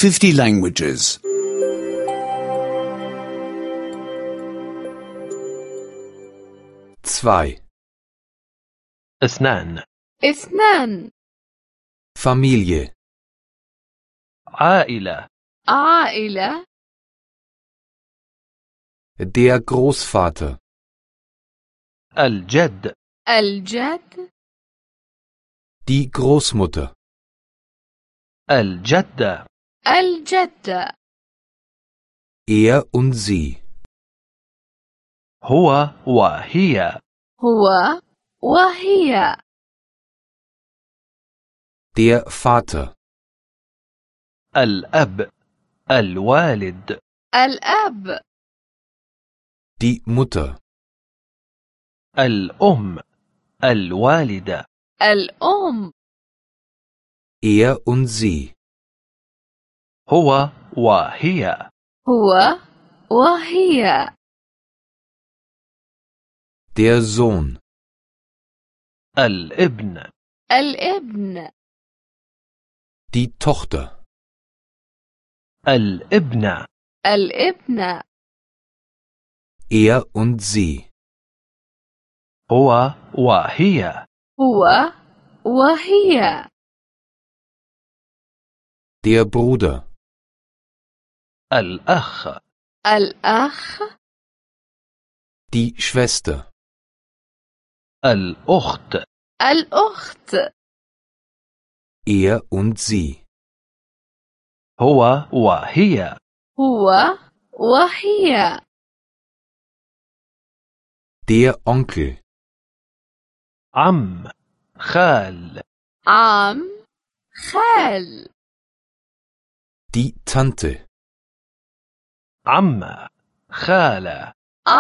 50 languages. 2. 2. Familie. عائلة. Der Großvater. الجد. Die Großmutter. الجدة. Er und sie. هو وهي. Der Vater. الأب. الوالد. Die Mutter. الأم. الوالدة. Er und sie. هو وهي. Der Sohn. الابن. Die Tochter. الابنة. Er und sie. هو وهي. Der Bruder. الأخ. Die Schwester. الأخت. Er und sie. هو وهي. Der Onkel. عم. خال. Die Tante. عمة. خالة.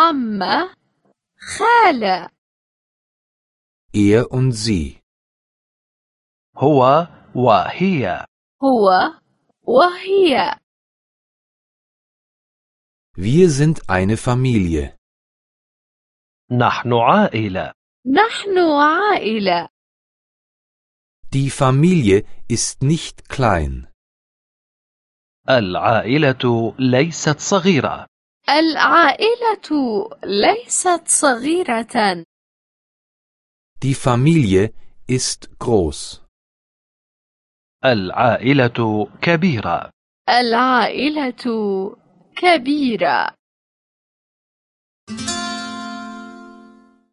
Er und sie. هو وهي. Wir sind eine Familie. نحن عائلة. Die Familie ist nicht klein. العائلة ليست صغيرة. Die Familie ist groß. العائلة كبيرة.